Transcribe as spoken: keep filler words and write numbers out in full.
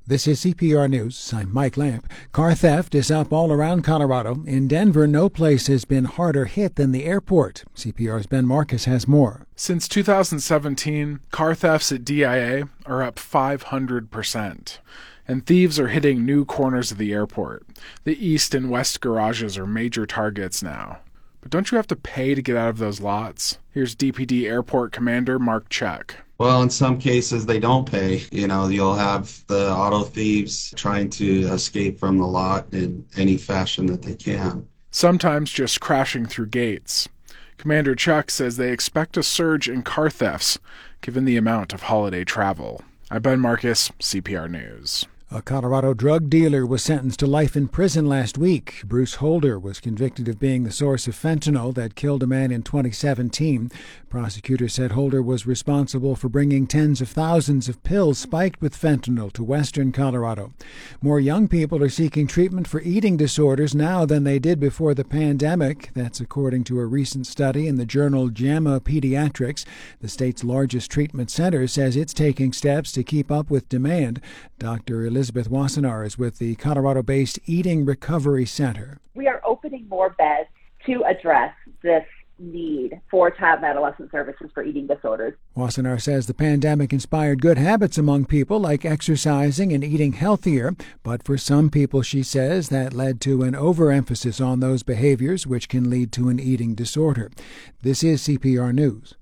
This is C P R News. I'm Mike Lamp. Car theft is up all around Colorado. In Denver, no place has been harder hit than the airport. C P R's Ben Marcus has more. Since two thousand seventeen, car thefts at D I A are up five hundred percent. And thieves are hitting new corners of the airport. The east and west garages are major targets now. But don't you have to pay to get out of those lots? Here's D P D Airport Commander Mark Check. Well, in some cases, they don't pay. You know, you'll have the auto thieves trying to escape from the lot in any fashion that they can. Sometimes just crashing through gates. Commander Chuck says they expect a surge in car thefts, given the amount of holiday travel. I'm Ben Marcus, C P R News. A Colorado drug dealer was sentenced to life in prison last week. Bruce Holder was convicted of being the source of fentanyl that killed a man in twenty seventeen. Prosecutors said Holder was responsible for bringing tens of thousands of pills spiked with fentanyl to western Colorado. More young people are seeking treatment for eating disorders now than they did before the pandemic. That's according to a recent study in the journal JAMA Pediatrics. The state's largest treatment center says it's taking steps to keep up with demand. Doctor Elizabeth Wassenaar is with the Colorado-based Eating Recovery Center. We are opening more beds to address this need for child and adolescent services for eating disorders. Wassenaar says the pandemic inspired good habits among people like exercising and eating healthier, but for some people, she says, that led to an overemphasis on those behaviors which can lead to an eating disorder. This is C P R News.